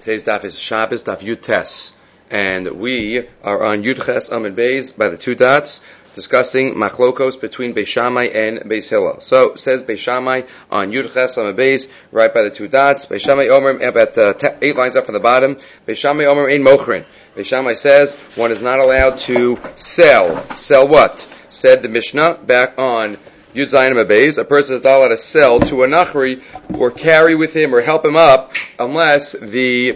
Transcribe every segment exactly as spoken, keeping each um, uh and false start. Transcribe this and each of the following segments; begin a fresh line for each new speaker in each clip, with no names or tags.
Today's daf is Shabbos daf Yud Tes, and we are on Yud Ches Amud Beis by the two dots, discussing machlokos between Beis Shammai and Beis Hillel. So says Beis Shammai on Yud Ches Amud Beis, right by the two dots. Beis Shammai Omer, about uh, te- eight lines up from the bottom. Beis Shammai Omer ein mochrin. Beis Shammai says one is not allowed to sell. Sell what? Said the Mishnah back on Yud Zayin Amud Beis, a person is not allowed to sell to a nachri or carry with him or help him up unless the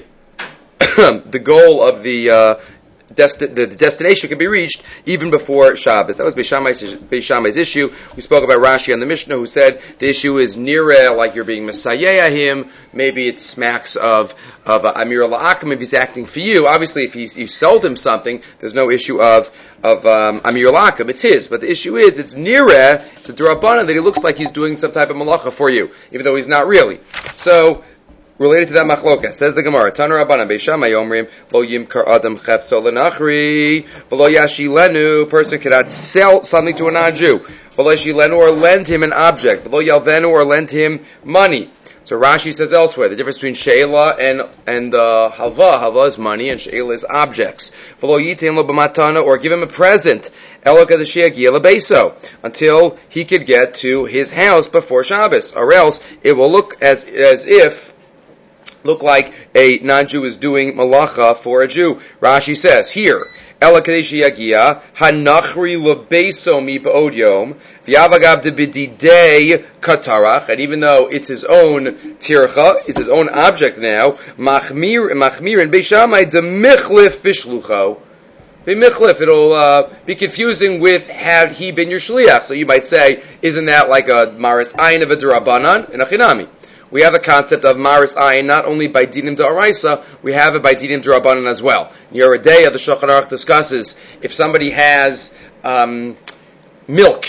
the goal of the uh, desti- the destination can be reached even before Shabbos. That was Beis Shammai's, Beis Shammai's issue. We spoke about Rashi on the Mishnah, who said the issue is nireh, like you're being Messiah him. Maybe it smacks of of uh, Amir La'akim if he's acting for you. Obviously, if he's, you sold him something, there's no issue of of um, Amir La'akim. It's his. But the issue is, it's nireh, it's a d'Rabbanan that he looks like he's doing some type of malacha for you, even though he's not really. So, related to that machloka, says the Gemara, Taner Rabbanan Beis Shammai Omrim, Lo Yimkar Adam Chefso L'Nachri, V'lo Yashilenu, person cannot sell something to a non-Jew, V'lo Yashilenu, or lend him an object, V'lo Yalvenu, or lend him money. So Rashi says elsewhere, the difference between She'ela and, and, uh, Halva, Halva is money and She'ela is objects. V'lo Yitain Lo B'matana, or give him a present, Elo Kadashia Gila Beso, until he could get to his house before Shabbos, or else it will look as, as if look like a non-Jew is doing malacha for a Jew. Rashi says here, Ela kadeshi yagia hanachri lebeso mi ba'od yom v'yavagav debididei katarach, and even though it's his own tircha, it's his own object now, machmir machmir in Beis Shammai demichlif bishlucho. B'michlif, it'll uh, be confusing with had he been your shliach. So you might say, isn't that like a maris ayin of a d'Rabbanan in a chinami? We have a concept of maris ayin not only by dinim d'oraisa, we have it by dinim d'Rabbanan as well. Yoreh De'ah, the Shulchan Aruch discusses if somebody has um, milk,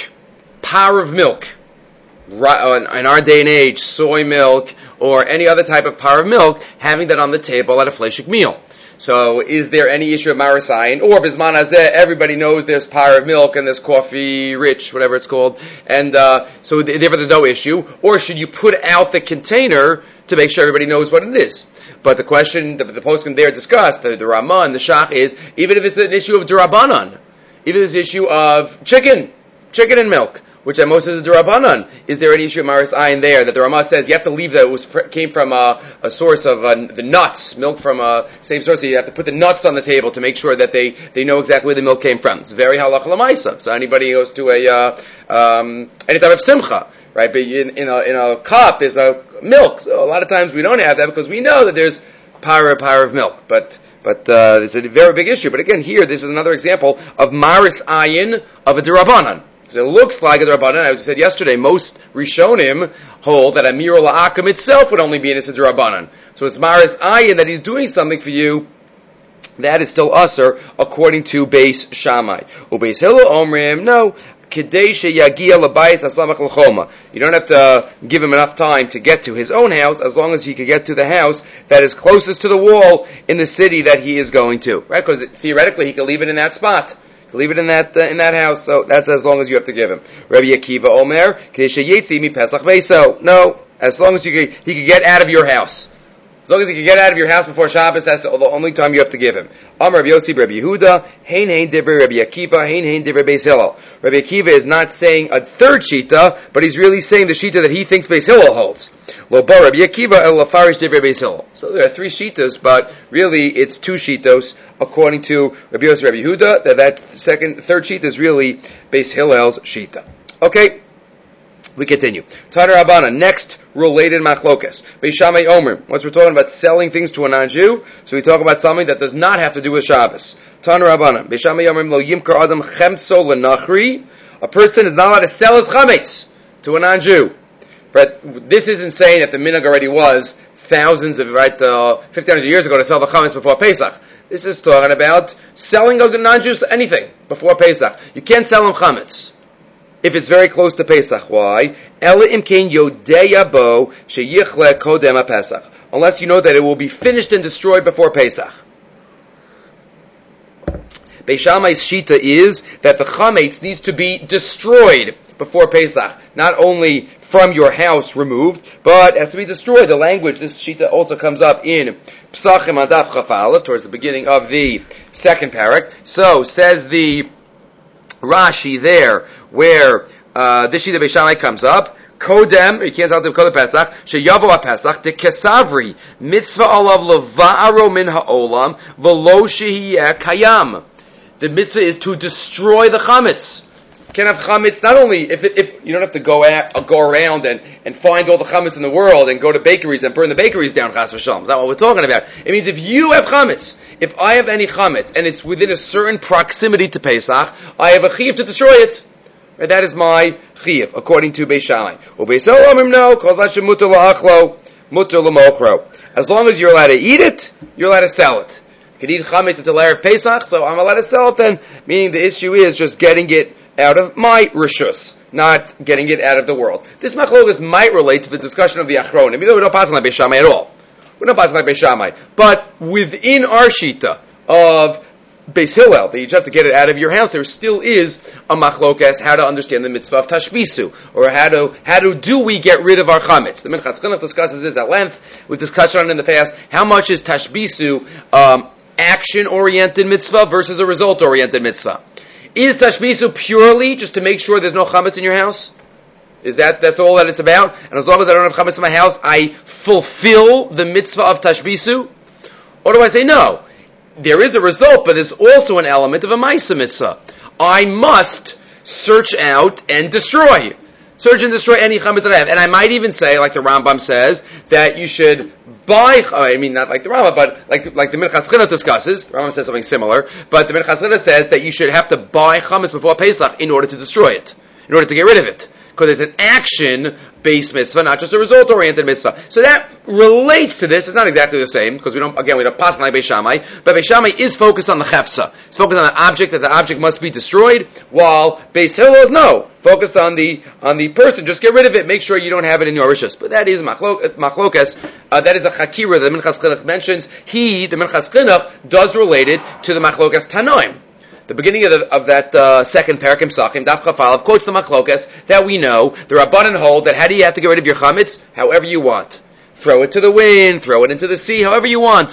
par of milk, right, in our day and age, soy milk or any other type of par of milk, having that on the table at a fleshik meal. So, is there any issue of maris ayin? Or bisman hazeh, everybody knows there's par of milk and there's coffee rich, whatever it's called, and uh, so therefore there's no issue. Or should you put out the container to make sure everybody knows what it is? But the question the, the poskim there discussed, the, the Ramah and the Shach, is even if it's an issue of d'Rabbanan, even if it's an issue of chicken, chicken and milk, which at most is a d'Rabbanan, is there any issue of maris ayin there that the Ramah says you have to leave that it was came from a, a source of uh, the nuts, milk from a same source, so you have to put the nuts on the table to make sure that they, they know exactly where the milk came from. It's very halacha l'maisa. So anybody goes to a uh, um, any type of simcha, right? But in, in a in a cup there's a milk. So a lot of times we don't have that because we know that there's power power of milk, but. But uh, it's a very big issue. But again, here this is another example of maris ayin of a d'Rabbanan. So it looks like a d'Rabbanan. As we said yesterday, most Rishonim hold that Amir La'akim itself would only be in a d'Rabbanan. So it's maris ayin that he's doing something for you. That is still usher according to Beis Shammai. Ubeis Hillel Omrim, no. You don't have to give him enough time to get to his own house as long as he can get to the house that is closest to the wall in the city that he is going to. Right? Because theoretically he can leave it in that spot. Leave it in that uh, in that house, so that's as long as you have to give him. Rabbi Akiva Omer, Pesach Beso. No, as long as you can, he can get out of your house. As long as he can get out of your house before Shabbos, that's the only time you have to give him. Amar Rabbi Yossi, Rabbi Yehuda, Hein Hein Divrei Rabbi Akiva, Hein Hein Divrei Beis Hillel. Rabbi Akiva is not saying a third shita, but he's really saying the shita that he thinks Beis Hillel holds. Lo bar Rabbi Akiva el lafarish Divrei Beis Hillel. So there are three shitas, but really it's two shitos according to Rabbi Yossi, Rabbi Yehuda. That that second, third shita is really Beis Hillel's shita. Okay. We continue. Taner Rabbanan, next related machlokas. Beis Shammai Omer. Once we're talking about selling things to a non-Jew, so we talk about something that does not have to do with Shabbos. Taner Rabbanan, Beis Shammai Omer lo yimkar adam chemso lenachri. A person is not allowed to sell his chametz to a non-Jew. But this isn't saying that the minhag already was thousands of, right, uh, fifteen hundred years ago to sell the chametz before Pesach. This is talking about selling a non-Jew anything before Pesach. You can't sell him chametz if it's very close to Pesach. Why? Unless you know that it will be finished and destroyed before Pesach. Beis Shammai's shita is that the chametz needs to be destroyed before Pesach. Not only from your house removed, but has to be destroyed. The language, this shita also comes up in Psachim Adaf Chaf Aleph, towards the beginning of the second parak. So, says the Rashi there, where uh, this shita Beis Shammai comes up, Kodem, you can't say Kodem Pesach, Sheyavo Pesach, the Kesavri, Mitzvah Olav Leva'aro Min Ha'olam, V'lo Shehiyeh Kayam. The mitzvah is to destroy the chametz. You can't have chametz, not only, if it, if you don't have to go at, uh, go around and, and find all the chametz in the world and go to bakeries and burn the bakeries down, chas v'shalom. That's not what we're talking about. It means if you have chametz, if I have any chametz, and it's within a certain proximity to Pesach, I have a chiyuv to destroy it. And that is my chiyuv, according to Beis Shammai. Ubeis Hillel no, kol dashem mutar la'achlo, mutar l'mochro. As long as you're allowed to eat it, you're allowed to sell it. You can eat chametz until Erev Pesach, so I'm allowed to sell it then. Meaning the issue is just getting it out of my rishus, not getting it out of the world. This machlokas might relate to the discussion of the Achronim, even though we don't pass on like Beis Shammai at all. We don't pass on like Beis Shammai. But within our shita of Beis Hillel, that you have to get it out of your house, there still is a machlokas how to understand the mitzvah of tashbisu, or how to how to do we get rid of our chametz. The Minchas Chinuch discusses this at length. We've discussed on it in the past. How much is tashbisu um, action-oriented mitzvah versus a result-oriented mitzvah? Is tashbisu purely just to make sure there's no chametz in your house? Is that that's all that it's about? And as long as I don't have chametz in my house, I fulfill the mitzvah of tashbisu? Or do I say no? There is a result, but there's also an element of a ma'isa mitzvah. I must search out and destroy. Search and destroy any chametz that I have. And I might even say, like the Rambam says, that you should buy, I mean, not like the Rambam, but like like the Minchas Chinuch discusses. The Rambam says something similar, but the Minchas Chinuch says that you should have to buy chametz before Pesach in order to destroy it, in order to get rid of it. Because it's an action-based mitzvah, not just a result-oriented mitzvah. So that relates to this. It's not exactly the same, because we don't, again, we don't pass like Beis Shammai, but Beis Shammai is focused on the chefza. It's focused on the object, that the object must be destroyed, while Beis Hillel is no, focused on the on the person. Just get rid of it, make sure you don't have it in your rishus. But that is machlokas, uh, that is a chakira that the Minchas Chinuch mentions. He, the Minchas Chinuch, does relate it to the machlokas Tanoim. The beginning of, the, of that uh, second parak in Psachim, Daf Chaf Aleph, quotes the machlokas that we know. The Rabbanan hold that how do you have to get rid of your chametz? However you want. Throw it to the wind, throw it into the sea, however you want.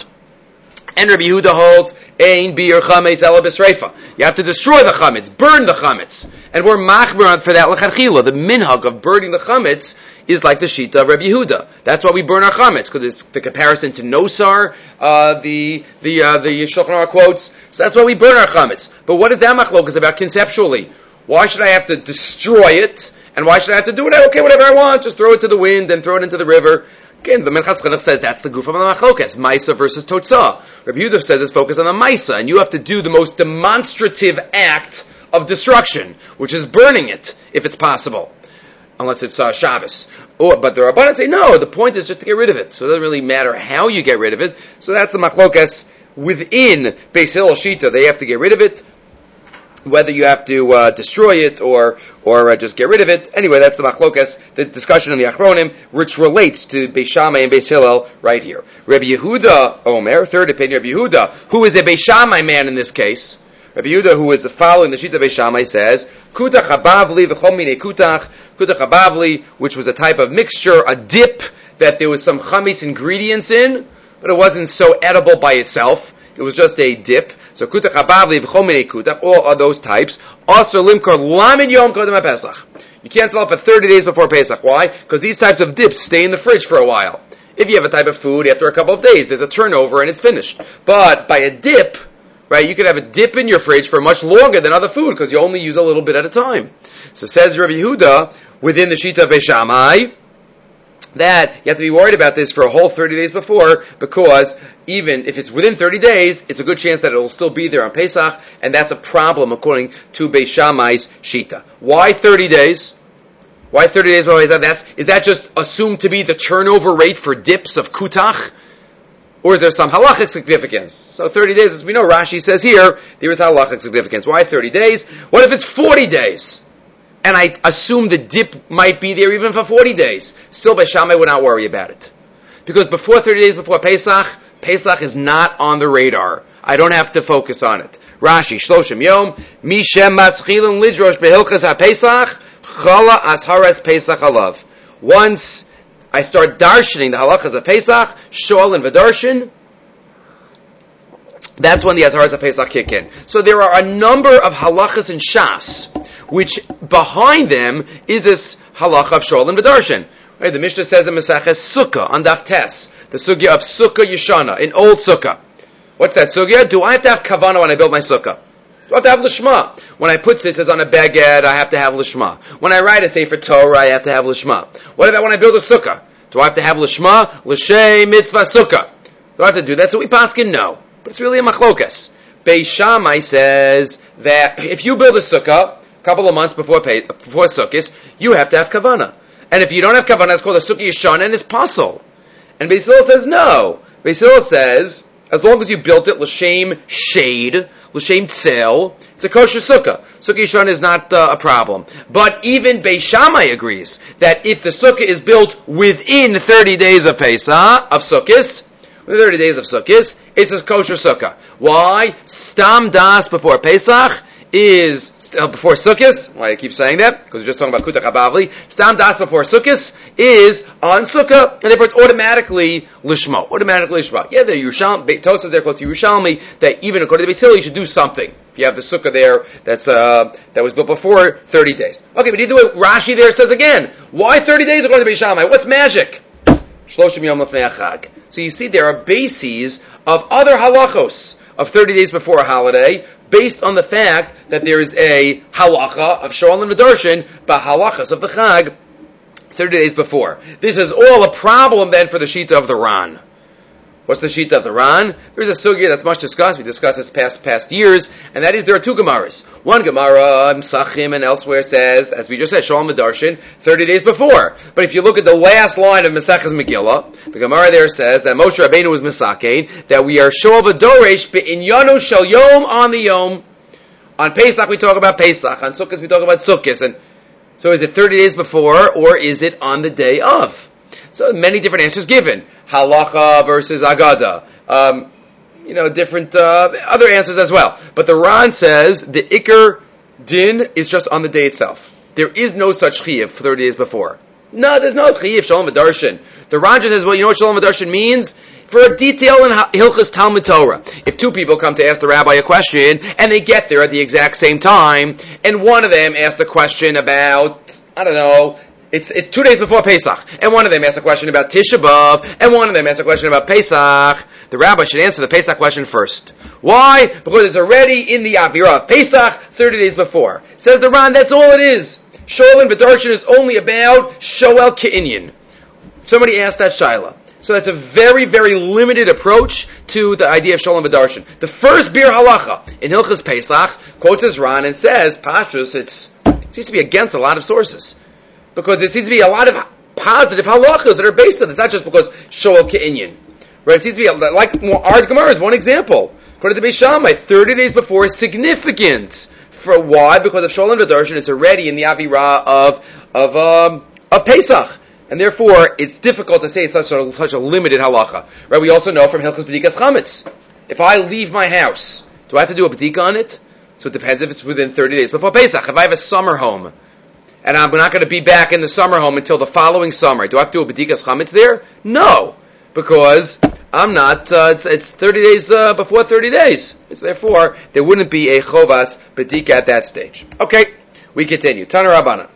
And Rabbi Yehuda holds, Ein biur chametz ela b'sreifa. You have to destroy the chametz, burn the chametz. And we're machmir for that l'chadchila. The minhag of burning the chametz is like the shita of Rabbi Yehuda. That's why we burn our chametz, because it's the comparison to nosar, uh, the the uh, the Shulchan Aruch quotes. So that's why we burn our chametz. But what is that machlokas about conceptually? Why should I have to destroy it? And why should I have to do it? Okay, whatever I want, just throw it to the wind and throw it into the river. Again, the Minchas Chinuch says that's the goof of the machlokas, Maisa versus Totzah. Rabbi Yehuda says it's focused on the Maisa, and you have to do the most demonstrative act of destruction, which is burning it, if it's possible. Unless it's uh, Shabbos. Or, but the Rabbanan say, no, the point is just to get rid of it. So it doesn't really matter how you get rid of it. So that's the machlokas within Beis Hillel Shita. They have to get rid of it, whether you have to uh, destroy it or or uh, just get rid of it. Anyway, that's the machlokas, the discussion in the Achronim, which relates to Beis Shammai and Beis Hillel right here. Rabbi Yehuda Omer, third opinion, Rabbi Yehuda, who is a Beis Shammai man in this case, Rabbi Yehuda, who is following the Shita Beis Shammai, says, Kutach habavli v'chol minei kutach, kutach habavli, which was a type of mixture, a dip, that there was some chametz ingredients in, but it wasn't so edible by itself. It was just a dip. So kutach habavli v'chol minei kutach, all of those types. Also limkor lamin yom kodem ha-Pesach. You can't sell it for thirty days before Pesach. Why? Because these types of dips stay in the fridge for a while. If you have a type of food, after a couple of days, there's a turnover and it's finished. But by a dip, right, you could have a dip in your fridge for much longer than other food because you only use a little bit at a time. So says Rabbi Yehuda, within the Shita of Beis Shammai, that you have to be worried about this for a whole thirty days before, because even if it's within thirty days, it's a good chance that it will still be there on Pesach, and that's a problem according to Beis Shammai's Shita. Why thirty days? Why thirty days? Well, is that, that's, is that just assumed to be the turnover rate for dips of kutach? Or is there some halachic significance? So thirty days, as we know, Rashi says here, there is halachic significance. Why thirty days? What if it's forty days? And I assume the dip might be there even for forty days. Still, Beis Shammai would not worry about it. Because before thirty days before Pesach, Pesach is not on the radar. I don't have to focus on it. Rashi, Shloshim Yom, Mishem Maschilin Lidrosh Behilchas HaPesach, Chala Asharas Pesach Alav. Once I start darshaning the halachas of Pesach, Shol and V'darshan, that's when the Asharas of Pesach kick in. So there are a number of halachas in Shas, which behind them is this halacha of Shol and V'darshan. Right? The Mishnah says in Maseches Sukkah on Daf Tes, the sugya of Sukkah Yeshana, in old Sukkah. What's that sugya? Do I have to have kavanah when I build my sukkah? Do I have to have lishma? When I put tzitzis on a beged, I have to have lishma. When I write a sefer Torah, I have to have lishma. What about when I build a sukkah? Do I have to have lishma? L'shem mitzvah sukkah. Do I have to do that? So we paskin no. But it's really a machlokas. Beis Shammai says that if you build a sukkah a couple of months before before sukkahs, you have to have kavanah. And if you don't have kavanah, it's called a sukkah yeshana and it's pasul. And Beis Hillel says no. Beis Hillel says, as long as you built it l'shem shade, l'shem tzel, it's a kosher sukkah. Sukkah yeshana is not uh, a problem. But even Beis Shammai agrees that if the sukkah is built within thirty days of Pesach, of Sukkos, within thirty days of Sukkos, it's a kosher sukkah. Why? Stam das before Pesach is uh, before Sukkos. Why I keep saying that? Because we're just talking about Kutach HaBavli. Stam das before Sukkos is on Sukkah, and therefore it's automatically lishma. Automatically lishma. Yeah, the Yerushalmi, Tosas there close to Yerushalmi, that even according to Beis Hillel, you should do something. If you have the sukkah there that's uh, that was built before thirty days. Okay, but either way, Rashi there says again, why thirty days according to Beis Shammai? What's magic? Shloshim yom lefnei hachag. So you see there are bases of other halachos of thirty days before a holiday, based on the fact that there is a halacha of Shol and V'darshan, but halachas of the Chag, thirty days before. This is all a problem then for the Shita of the Ran. What's the Shita of the Ran? There's a sugya that's much discussed. We discussed this past past years, and that is there are two Gemaras. One Gemara, Sachim, and elsewhere says, as we just said, Shol and V'darshan, thirty days before. But if you look at the last line of Maseches Megillah, the Gemara there says that Moshe Rabbeinu was Misakein, that we are Shol V'doresh be'inyanu shel yom on the yom. On Pesach we talk about Pesach, on Sukkot we talk about Sukkot, and so is it thirty days before, or is it on the day of? So many different answers given. Halacha versus Agada. Um, you know, different uh, other answers as well. But the Ran says the Iker Din is just on the day itself. There is no such chiyuv thirty days before. No, there's no chiyuv Shalom V'darshan. The Ran just says, well, you know what Shalom V'darshan means? For a detail in Hilchas Talmud Torah. If two people come to ask the rabbi a question, and they get there at the exact same time, and one of them asks a question about, I don't know, It's it's two days before Pesach, and one of them asks a question about Tisha B'Av, and one of them asks a question about Pesach. The rabbi should answer the Pesach question first. Why? Because it's already in the Avirah of Pesach, thirty days before. Says the Ran, that's all it is. Shol and V'darshan is only about Shoel Ke'inyan. Somebody asked that Shaila. So that's a very, very limited approach to the idea of Shol and V'darshan. The first Bir Halacha in Hilchas Pesach quotes his Ran and says, Pashtus, it's, it seems to be against a lot of sources. Because there seems to be a lot of positive halachas that are based on this, not just because Shoel Ke'inyan. Right? It seems to be, like our Gemara is one example. According to Beis Shammai, thirty days before is significant. For why? Because of Shol and V'darshan, it's already in the Avirah of, of, um, of Pesach. And therefore, it's difficult to say it's such a, such a limited halacha. Right? We also know from Hilchas B'dikas Chametz. If I leave my house, do I have to do a b'dika on it? So it depends if it's within thirty days before Pesach. If I have a summer home, and I'm not going to be back in the summer home until the following summer, do I have to do a b'dikas chametz there? No, because I'm not, uh, it's, it's thirty days uh, before thirty days. It's therefore, there wouldn't be a chovas b'dika at that stage. Okay, we continue. Tana Rabbana.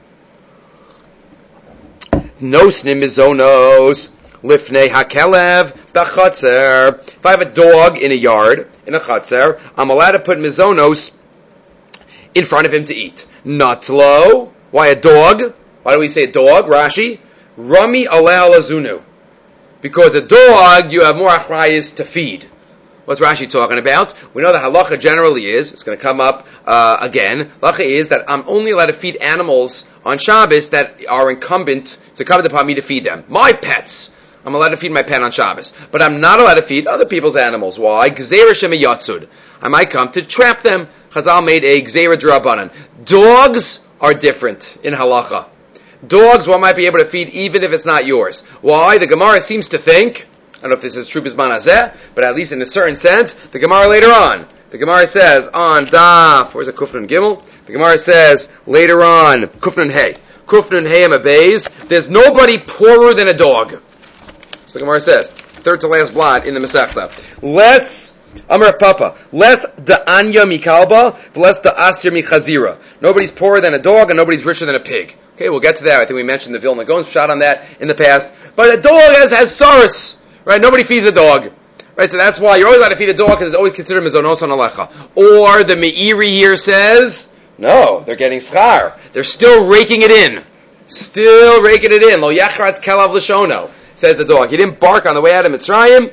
Nosnim mizonos lifnei hakelev b'chatzer. If I have a dog in a yard, in a chatzer, I'm allowed to put mizonos in front of him to eat. Natlo. Why a dog? Why do we say dog? Rashi. Rami aleh lazunu. Because a dog, you have more achrayas to feed. What's Rashi talking about? We know the halacha generally is, it's going to come up uh, again, halacha is that I'm only allowed to feed animals on Shabbos that are incumbent, it's incumbent upon me to feed them. My pets. I'm allowed to feed my pet on Shabbos. But I'm not allowed to feed other people's animals. Why? Gzeira shemiyatzud. I might come to trap them. Chazal made a gzeira d'Rabbanan. Dogs are different in halacha. Dogs one might be able to feed even if it's not yours. Why? The Gemara seems to think, I don't know if this is true bisman hazeh, but at least in a certain sense, the Gemara later on, the Gemara says on Daf, where's the Kufran Gimel? The Gemara says later on, Kufnun Hey, Kufnun Hey Amabeis, there's nobody poorer than a dog. So the Gemara says, third to last blot in the Masechta. Less Amar Papa, less da'anya mikalba, less da'asir michazira. Nobody's poorer than a dog, and nobody's richer than a pig. Okay, we'll get to that. I think we mentioned the Vilna Gaon's shot on that in the past. But a dog has has saris, right? Nobody feeds a dog, right? So that's why you're always allowed to feed a dog because it's always considered mizonos on alecha. Or the Meiri here says, no, they're getting schar. They're still raking it in, still raking it in. Lo yachratz kelav l'shono. Says the dog. He didn't bark on the way out of Mitzrayim.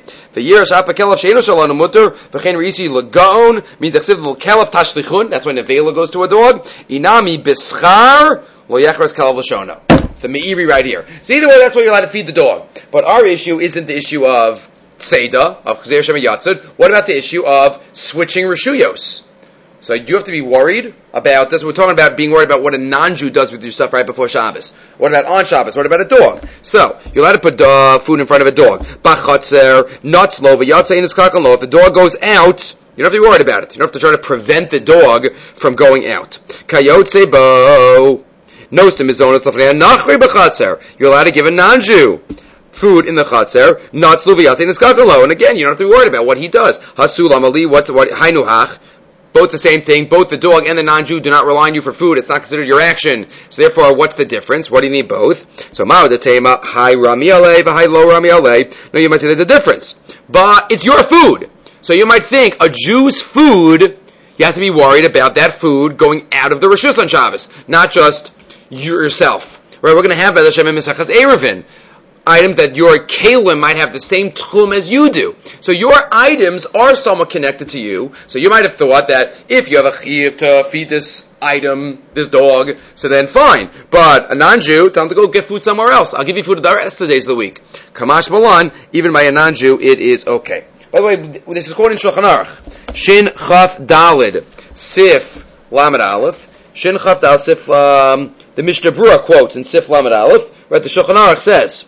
That's when Nevela goes to a dog. Inami bischar lo yachras kalav l'shono. It's the Meiri right here. So either way, that's why you're allowed to feed the dog. But our issue isn't the issue of tzeda, of chzer shema yatzud. What about the issue of switching reshuyos? So you have to be worried about this. We're talking about being worried about what a non-Jew does with your stuff right before Shabbos. What about on Shabbos? What about a dog? So, you're allowed to put uh, food in front of a dog. Bachatzer, nutzlo, v'yatzeh in the If the dog goes out, you don't have to be worried about it. You don't have to try to prevent the dog from going out. Kayotze bo, nostim mizonos lafnei nachri b'chatzer. You're allowed to give a non-Jew food in the chatzer, nutzlo, v'yatzeh in the And again, you don't have to be worried about what he does. Hasulam ali, what's what? Hainuhach. Both the same thing. Both the dog and the non-Jew do not rely on you for food. It's not considered your action. So therefore, what's the difference? What do you need both? So ma'od tema high rami alei v'high low rami alei. No, you might say there's a difference, but it's your food. So you might think a Jew's food. You have to be worried about that food going out of the reshus on Shabbos, not just yourself. Right? We're going to have by the Shem Mesachas Erevin items that your kalim might have the same tchum as you do. So your items are somewhat connected to you. So you might have thought that if you have a chiyuv to feed this item, this dog, so then fine. But a non-Jew, tell him to go get food somewhere else. I'll give you food the rest of the days of the week. Kamash Malan, even by a non-Jew, it is okay. By the way, this is quoted in Shulchan Aruch. Shin Chaf Dalid, Sif Lamed Aleph. Shin Chaf Dalid, Sif, um, the Mishnah Berurah quotes in Sif Lamed Aleph, right, the Shulchan Aruch says,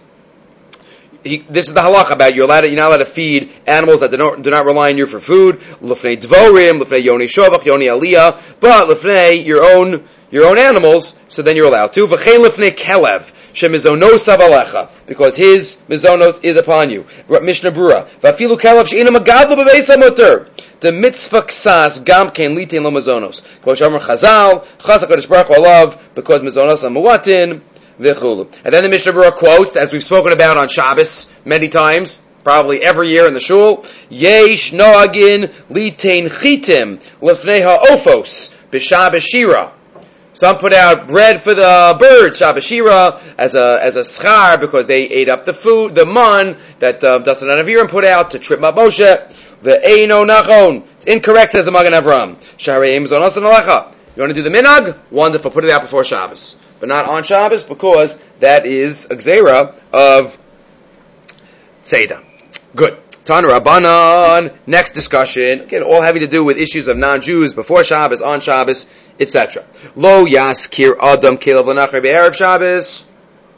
He, this is the halach about you're allowed to, you're not allowed to feed animals that do not, do not rely on you for food. Lefnei dvorim, lefnei yoni shovach, yoni aliyah, but lefnei your own your own animals. So then you're allowed to. V'chein lefnei kelev shemizonos avalecha, because his mizonos is upon you. Mishnah Berurah. V'afilu kelev she'ina magadlo bebeis hamuter. The mitzvah ksas gam ken litin lo mizonos. Kol shomer Chazal, chas HaKadosh Baruch Hu alav, because mizonos are muatin. And then the Mishnah Berurah quotes, as we've spoken about on Shabbos many times, probably every year in the shul, Yesh noagin litain chitim lefnei ha'ofos b'Shabbos shira. Some put out bread for the birds, Shabbos shira, as a as a schar because they ate up the food, the mun that uh, Dasan and Aviram put out to trip up Moshe. The eino nachon. It's incorrect, says the Magen Avram. Sharei mizonos alecha. You want to do the minhag? Wonderful. Put it out before Shabbos. But not on Shabbos, because that is a gzeira of Tzeda. Good. Tana Rabbanan, next discussion, again, all having to do with issues of non-Jews before Shabbos, on Shabbos, et cetera. Lo yaskir adam kelev l'nachar be'erev Shabbos.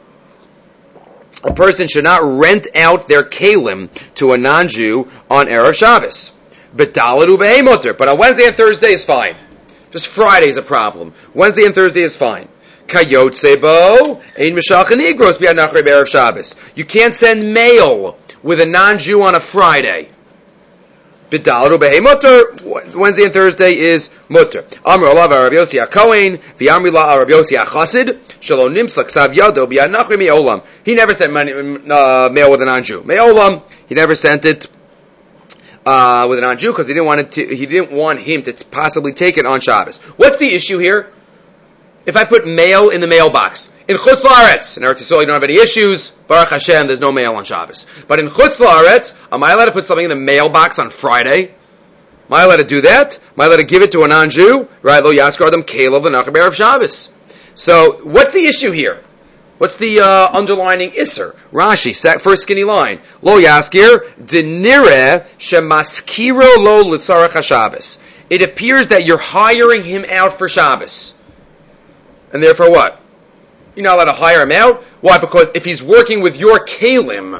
A person should not rent out their kalim to a non-Jew on Erev Shabbos. B'dalad u'behemoter. But on Wednesday and Thursday is fine. Just Friday is a problem. Wednesday and Thursday is fine. Kayot sebo ein mishachan igros b'yanachar be'erev Shabbos. You can't send mail with a non-Jew on a Friday. B'dalad u'behemoter. Wednesday and Thursday is mutter. Amr olav Rabbi Yossi HaKohen v'amri la Rabbi Yossi HaChassid shelo nimsa ksav yado b'yanachar me'olam. He never sent money, uh, mail with a non-Jew. Me'olam. He never sent it uh, with a non-Jew because he didn't want it to, he didn't want him to possibly take it on Shabbos. What's the issue here? If I put mail in the mailbox, in Chutz La'aretz, in Eretz Yisrael you don't have any issues, Baruch Hashem, there's no mail on Shabbos. But in Chutz La'aretz, am I allowed to put something in the mailbox on Friday? Am I allowed to do that? Am I allowed to give it to a non-Jew? Right, lo yaskar adam kelev l'nachar be'erev Shabbos. So, what's the issue here? What's the uh, underlining isser? Rashi, first skinny line. Lo yaskir denire shemaskiro lo l'tzarech haShabbos. It appears that you're hiring him out for Shabbos. And therefore what? You're not allowed to hire him out. Why? Because if he's working with your kalim,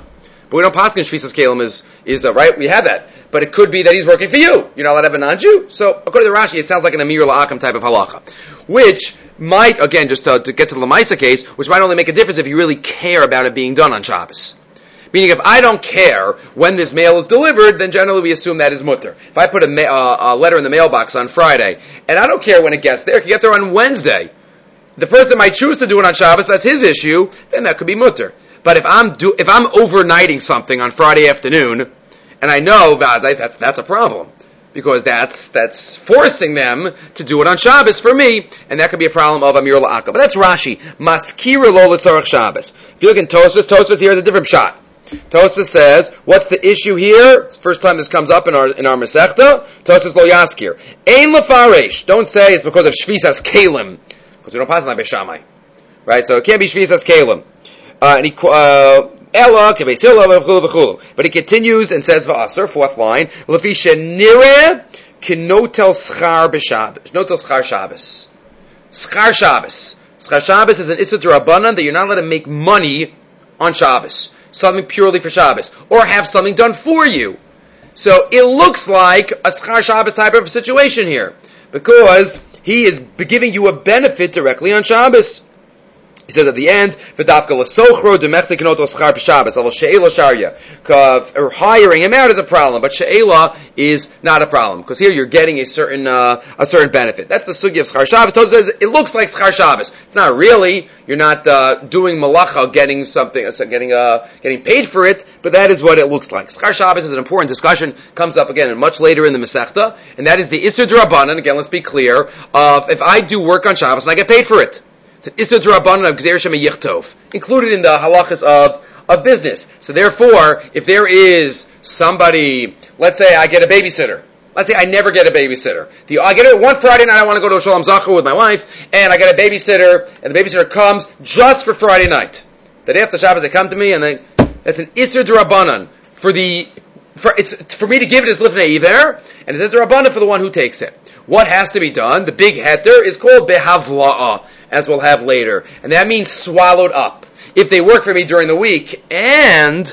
But we don't paskin Shvisas Kalim is, is uh, right, we have that. But it could be that he's working for you. You're not allowed to have a non-Jew. So, according to Rashi, it sounds like an Amir La'akam type of halacha. Which might, again, just to, to get to the Lamaisa case, which might only make a difference if you really care about it being done on Shabbos. Meaning, if I don't care when this mail is delivered, then generally we assume that is mutter. If I put a, ma- uh, a letter in the mailbox on Friday, and I don't care when it gets there, it can get there on Wednesday. The person might choose to do it on Shabbos, that's his issue, then that could be mutter. But if I'm do, if I'm overnighting something on Friday afternoon, and I know that that's, that's a problem, because that's that's forcing them to do it on Shabbos for me, and that could be a problem of Amir La'aka. But that's Rashi. Maskira lo l'tzarech Shabbos. If you look in Tosfos, Tosfos here is a different shot. Tosfos says, what's the issue here? First time this comes up in our in our Masechta. Tosfos lo yaskir. Ein lefaresh. Don't say it's because of Shvisas Kalim, because we don't pass on like Beishamai, right? So it can't be Shvisas Kalim. Uh, and he uh, Ella kebeis Hillel v'chulu v'chulu. But he continues and says v'aser, fourth line, lefi shenireh kenotel schar b'Shabbos. Notel schar Shabbos. Schar Shabbos. Schar Shabbos is an issur d'Rabbanan that you're not allowed to make money on Shabbos. Something purely for Shabbos. Or have something done for you. So it looks like a Schar Shabbos type of situation here. Because he is giving you a benefit directly on Shabbos. He says at the end, "V'dafka l'sochro demechse kenoto schar b'Shabbos." Although she'ela sharia, or hiring him out is a problem, but she'ela is not a problem because here you're getting a certain uh, a certain benefit. That's the sugya of schar Shabbos. Tosfos says it looks like schar Shabbos. It's not really. You're not uh, doing malacha, getting something, uh, getting uh, getting paid for it, but that is what it looks like. Schar Shabbos is an important discussion. Comes up again much later in the Masechta, and that is the issur d'Rabbanan. Again, let's be clear. Of if I do work on Shabbos and I get paid for it. It's an issur d'Rabbanan of Gzeir Shema Yichtov, included in the halachas of, of business. So therefore, if there is somebody, let's say I get a babysitter. Let's say I never get a babysitter. The, I get it one Friday night, I want to go to a Shalom Zachu with my wife, and I get a babysitter, and the babysitter comes just for Friday night. The day after Shabbos they come to me, and they, that's an issur d'Rabbanan. For the, for, it's, for me to give it as lifnei iver, and it's d'Rabbanan for the one who takes it. What has to be done? The big heter is called behavla'ah, as we'll have later. And that means swallowed up. If they work for me during the week and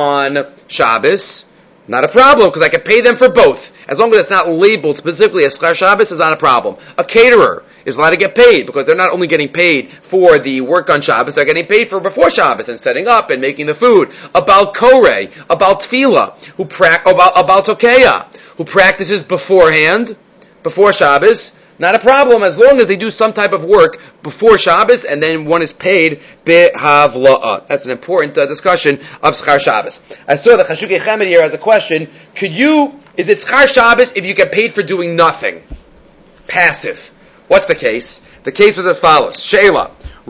on Shabbos, not a problem, because I can pay them for both. As long as it's not labeled specifically as Schar Shabbos, it's not a problem. A caterer is allowed to get paid, because they're not only getting paid for the work on Shabbos, they're getting paid for before Shabbos, and setting up and making the food. A Baal Koreh, a Baal Tefillah, who pra- a Baal, a Baal Tokeya, who practices beforehand, before Shabbos, not a problem as long as they do some type of work before Shabbos and then one is paid behavla'ah. That's an important uh, discussion of Schar Shabbos. I saw the Chashukei Chemed here as a question. Could you, is it Schar Shabbos if you get paid for doing nothing? Passive. What's the case? The case was as follows. Sheila.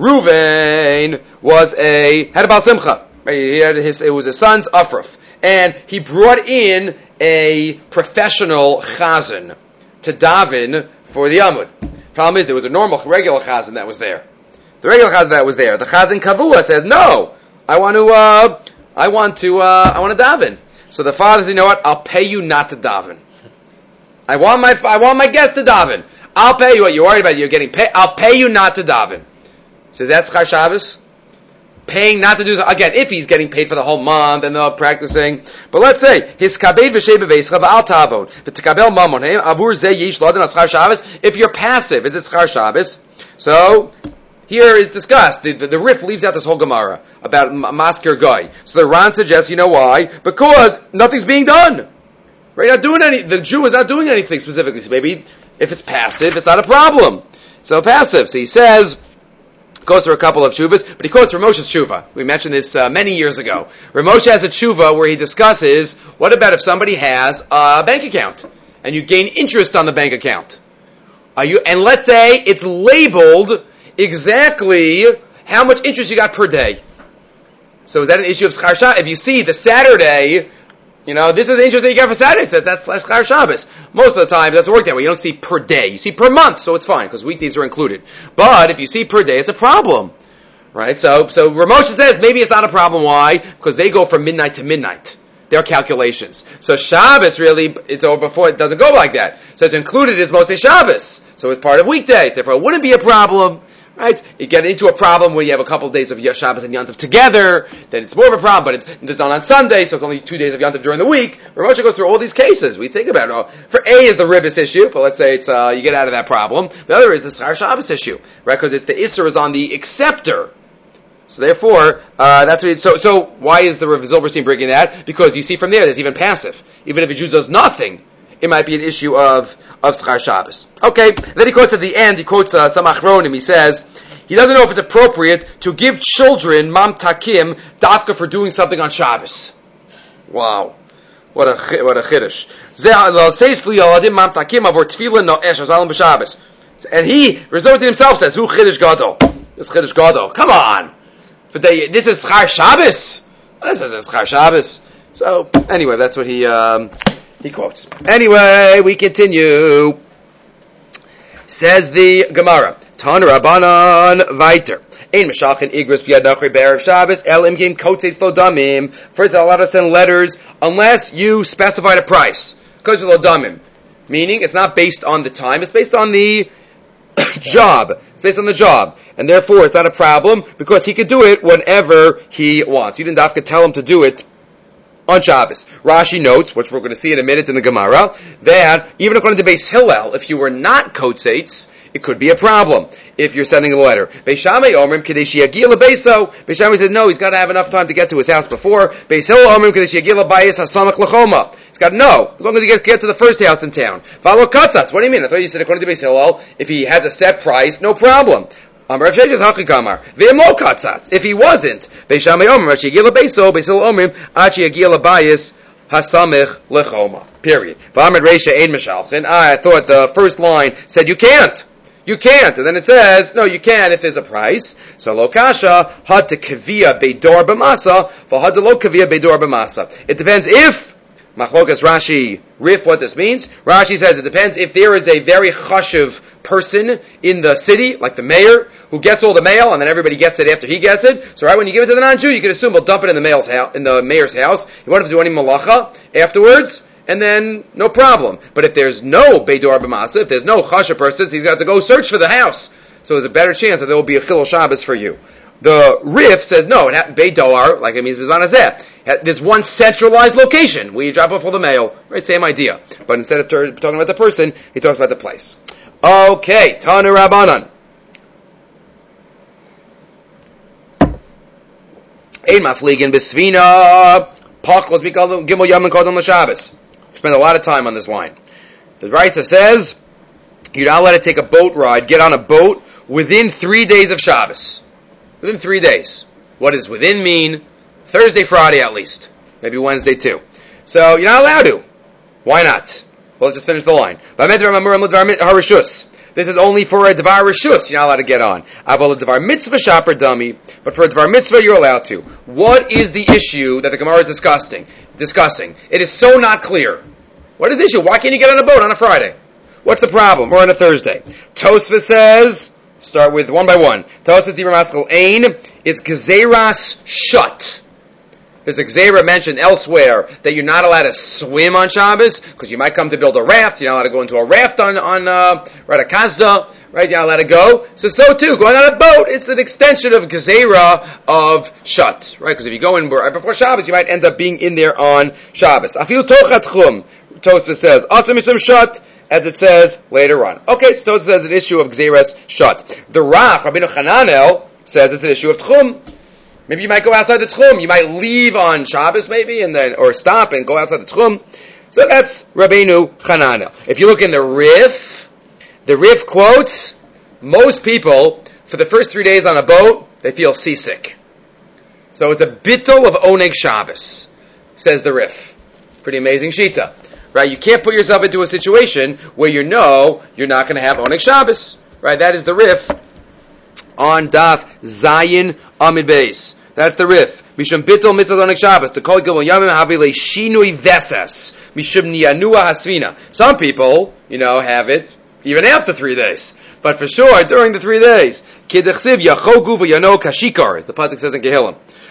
Ruvain was a, had a Baal Simcha. He had his, it was his son's Afraf. And he brought in a professional chazan to daven for the Amud. Problem is, there was a normal, regular chazan that was there. The regular chazan that was there, the chazan kavua says, no, I want to, uh, I want to, uh, I want to daven. So the father says, you know what, I'll pay you not to daven. I want my, I want my guest to daven. I'll pay you what you're worried about, you're getting paid, I'll pay you not to daven. So that's Schar Shabbos? Paying not to do so, again, if he's getting paid for the whole month and they're practicing. But let's say, his kabed v'shei b'veischa v'al tavon, v'tekabel mamon, avur zeh yish l'adin al Schar Shabbos. If you're passive, is it Schar Shabbos? So, here is discussed. The, the, the Rif leaves out this whole Gemara about maskir guy. So the Ran suggests, you know why? Because nothing's being done. Right? Not doing any, the Jew is not doing anything specifically. So maybe, if it's passive, it's not a problem. So passive. So he says, goes through a couple of tshuvas, but he quotes Ramosha's tshuva. We mentioned this uh, many years ago. Ramosha has a tshuva where he discusses, what about if somebody has a bank account, and you gain interest on the bank account? Are you, and let's say it's labeled exactly how much interest you got per day. So is that an issue of Schar Shabbos? If you see the Saturday, you know, this is the interest that you got for Saturday, so that's Schar Shabbos. Most of the time, it doesn't work that way. You don't see per day. You see per month, so it's fine, because weekdays are included. But if you see per day, it's a problem. Right? So, so Ramosha says maybe it's not a problem. Why? Because they go from midnight to midnight. Their calculations. So Shabbos really, it's over before, it doesn't go like that. So it's included as Mosei Shabbos. So it's part of weekdays. Therefore, it wouldn't be a problem. Right? You get into a problem where you have a couple of days of Shabbos and Yontif together, then it's more of a problem, but it, it's not on Sunday, so it's only two days of Yontif during the week. Rav Moshe goes through all these cases. We think about it. Oh, for A is the Ribbis issue, but let's say it's uh, you get out of that problem. The other is the Schar Shabbos issue, right? Because it's the Isser is on the acceptor. So therefore, uh, that's what it, so, so why is the Rav Zilberstein bringing that? Because you see from there, there's even passive. Even if a Jew does nothing, it might be an issue of, of Schar Shabbos. Okay, then he quotes at the end, he quotes uh, some Achronim, he says, he doesn't know if it's appropriate to give children mamtakim dafka for doing something on Shabbos. Wow. What a, what a chiddush. And he, resorted himself, says, who chiddush gadol? This chiddush gadol. Come on. But they, this is Schar Shabbos? This is Schar Shabbos. So, anyway, that's what he, um, he quotes. Anyway, we continue. Says the Gemara. Tan Rabbanan Viter. Ein Meshachin Igros B'Yad Nachri Be'erev Shabbos El Im Gim Kotzeis Lo Damim. First, they're allowed to send letters unless you specified a price. Kotzeis Lo Damim. Meaning, it's not based on the time, it's based on the job. It's based on the job. And therefore, it's not a problem because he could do it whenever he wants. You didn't have to tell him to do it on Shabbos. Rashi notes, which we're going to see in a minute in the Gemara, that even according to Beis Hillel, if you were not Kotzeitz, it could be a problem if you're sending a letter. Beis Shammai Omrim Kadesh Yagil Beiso. Beis Shammai says no, he's got to have enough time to get to his house before. Beis Hillel Omrim Kadesh Yagil Bayis Hasamach Lechoma. He's got to know as long as he gets get to the first house in town. Follow Katzatz. What do you mean? I thought you said according to Beis Hillel, if he has a set price, no problem. Amar Rav Sheshes Hachikamar V'Emo Katzatz. If he wasn't, Beis Shammai Omrim Achi Yagil Beiso. Beis Hillel Omrim Achi Yagil Bayis Hasamach Lechoma. Period. V'Amar Reisha Ein Meshalchin. I thought the first line said you can't. You can't. And then it says, no, you can if there's a price. So lokasha, had to kavia beidor b'masa, for had to lo kavia beidor b'masa. It depends if, machlokas Rashi, Rif, what this means. Rashi says it depends if there is a very chashuv person in the city, like the mayor, who gets all the mail, and then everybody gets it after he gets it. So right when you give it to the non-Jew, you can assume he'll dump it in the mayor's house, in the mayor's house. You won't have to do any malacha afterwards. And then, no problem. But if there's no Beidor B'Masa, if there's no Chasha person, he's got to go search for the house. So there's a better chance that there will be a Chilul Shabbos for you. The Rif says, no, it ha- Beidor, like it means Bizman Hazeh. There's one centralized location where you drop off all the mail. Right, same idea. But instead of ter- talking about the person, he talks about the place. Okay, Tanu Rabbanan. Ein Mafligin B'Svina. Pach, let's be called Gimel Yom and Kodom L'Shabbos. Spend a lot of time on this line. The Raisa says, you're not allowed to take a boat ride, get on a boat, within three days of Shabbos. Within three days. What does within mean? Thursday, Friday at least. Maybe Wednesday too. So, you're not allowed to. Why not? Well, let's just finish the line. This is only for a Dvar Rishus, you're not allowed to get on. Aval a Dvar Mitzvah Shaper Dummy, but for a Dvar Mitzvah you're allowed to. What is the issue that the Gemara is discussing? Discussing. It is so not clear. What is the issue? Why can't you get on a boat on a Friday? What's the problem? Or on a Thursday? Tosfos says, start with one by one. Tosfos Ibn Maskal Ein, it's Gezeras Shut. There's a Gzeira mentioned elsewhere that you're not allowed to swim on Shabbos because you might come to build a raft. You're not allowed to go into a raft on, on uh, right, a Kazda, right? You're not allowed to go. So, so too, going on a boat, it's an extension of Gzeira of Shut, right? Because if you go in right before Shabbos, you might end up being in there on Shabbos. Afilu Tochat Chum, Tosfos says, Asa Mishum Shut, as it says later on. Okay, so Tosfos says an issue of Gzeiras Shut. The Rach, Rabbeinu Chananel, says it's an issue of Tchum. Maybe you might go outside the Tchum. You might leave on Shabbos maybe, and then, or stop and go outside the Tchum. So that's Rabbeinu Chananel. If you look in the Rif, the Rif quotes, most people, for the first three days on a boat, they feel seasick. So it's a bittul of Oneg Shabbos, says the Rif. Pretty amazing shita. Right? You can't put yourself into a situation where you know you're not going to have Oneg Shabbos. Right? That is the Rif on Daf Zayin Amid Beis. That's the Rif. Mishum bittul mitzvah Oneg Shabbos. The kol gilul yamim havile shinui vesas. Mishum niyanua hasvina. Some people, you know, have it even after three days. But for sure, during the three days. Kidechsiv yachogu v'yano kashikar, as the pasuk says in Kehillim.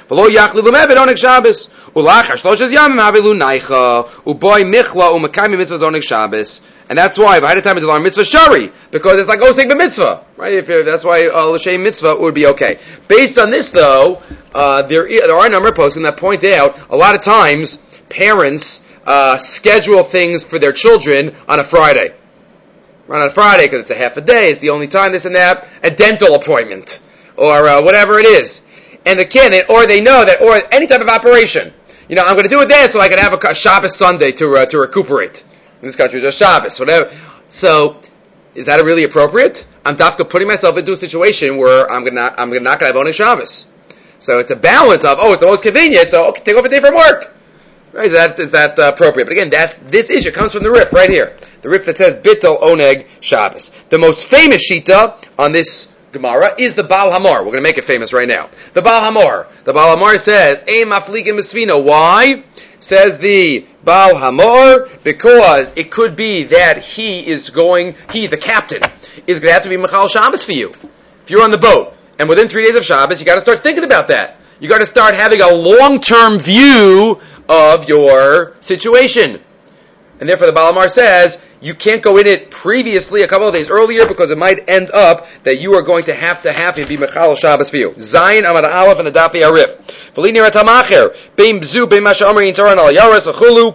V'lo yachli l'meved oneg Shabbos. Ulachar shloshes yamim havelu naicha. Uboy michla u'mekayim mitzvahs oneg Shabbos. And that's why, by the time it's a mitzvah shari, because it's like oseg b'mitzvah, right? If you're, that's why uh, l'shem mitzvah would be okay. Based on this, though, uh, there is, there are a number of posting that point out a lot of times parents uh, schedule things for their children on a Friday. On a Friday because it's a half a day, it's the only time, this and that, a dental appointment or uh, whatever it is, and the kid, or they know that, or any type of operation. You know, I'm going to do it then so I can have a, a Shabbos Sunday to uh, to recuperate. In this country, just Shabbos, whatever. So, is that really appropriate? I'm dafka putting myself into a situation where I'm gonna I'm gonna not gonna have only Shabbos. So it's a balance of oh, it's the most convenient. So okay, take off a day from work. Right? Is that is that uh, appropriate? But again, that this issue comes from the Rif right here. The Rif that says Bittul Oneg Shabbos. The most famous shita on this Gemara is the Baal Hamor. We're going to make it famous right now. The Baal Hamor. The Baal Hamor says Ein Maflikim Misvina. Why? Says the Baal Hamor, because it could be that he is going, he, the captain, is going to have to be Mechal Shabbos for you. If you're on the boat, and within three days of Shabbos, you got to start thinking about that. You got to start having a long-term view of your situation. And therefore the Baal Hamor says, you can't go in it previously, a couple of days earlier, because it might end up that you are going to have to have him be Mechal Shabbos for you. Zayin Amad Aleph and the Dafi Arif. V'linir atamacher, beim bzu, beim masha omer yintaran al yaras v'chulu,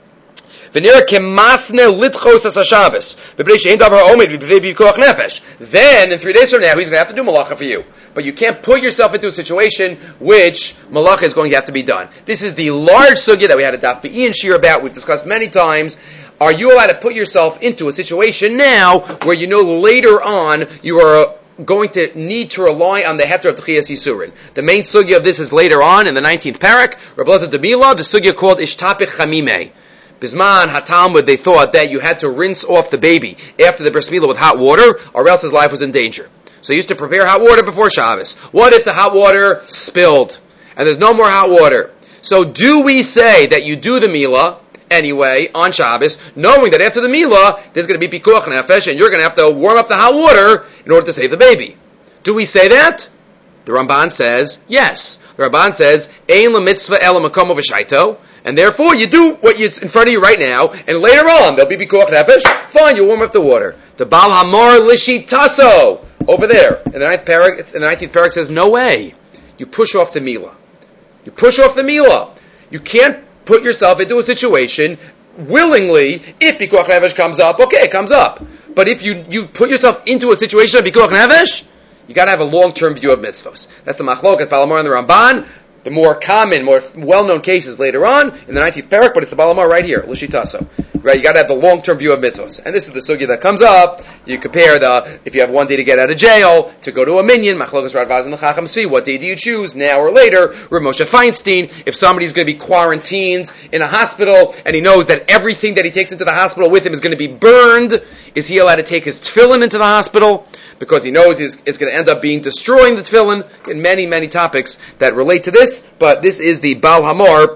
v'nir kemasne litchos as ha-Shabbos, v'b'nei she'en davar ha'omed, v'b'nei b'koach nefesh. Then, in three days from now, he's going to have to do malacha for you. But you can't put yourself into a situation which malacha is going to have to be done. This is the large sugya that we had a Daf Be'in shir about, we've discussed many times. Are you allowed to put yourself into a situation now where you know later on you are going to need to rely on the heter of Tchiyas Yisurin? The main sugya of this is later on in the nineteenth parak, Rav Elazar de Mila, the sugya called Ishtapich Chamimeh. Bisman HaTalmud, they thought that you had to rinse off the baby after the bris milah with hot water, or else his life was in danger. So they used to prepare hot water before Shabbos. What if the hot water spilled and there's no more hot water? So do we say that you do the milah anyway on Shabbos, knowing that after the milah there's going to be pikuach nefesh and you're going to have to warm up the hot water in order to save the baby? Do we say that? The Ramban says yes. The Ramban says ein lemitzvah ela makom v'shaito, and therefore you do what is in front of you right now, and later on there'll be pikuach nefesh. Fine, you warm up the water. The Baal Hamor lishitaso over there in the ninth parak, in the nineteenth parak says no way. You push off the milah. You push off the milah. You can't put yourself into a situation willingly. If Pikuach Nefesh comes up, okay, it comes up. But if you, you put yourself into a situation of Pikuach Nefesh, you got to have a long-term view of mitzvos. That's the Machlokas, Baal Hamor and the Ramban. The more common, more well-known cases later on in the nineteenth parak, but it's the Baal Hamor right here, L'shitaso. Right, you got to have the long-term view of mitzvos, and this is the sugya that comes up. You compare the if you have one day to get out of jail to go to a minyan, Machlokas Radvaz and the Chacham Svi. What day do you choose, now or later? Rav Moshe Feinstein. If somebody's going to be quarantined in a hospital and he knows that everything that he takes into the hospital with him is going to be burned, is he allowed to take his tefillin into the hospital? Because he knows he's, it's going to end up being destroying the tefillin. In many, many topics that relate to this, but this is the Baal Hamor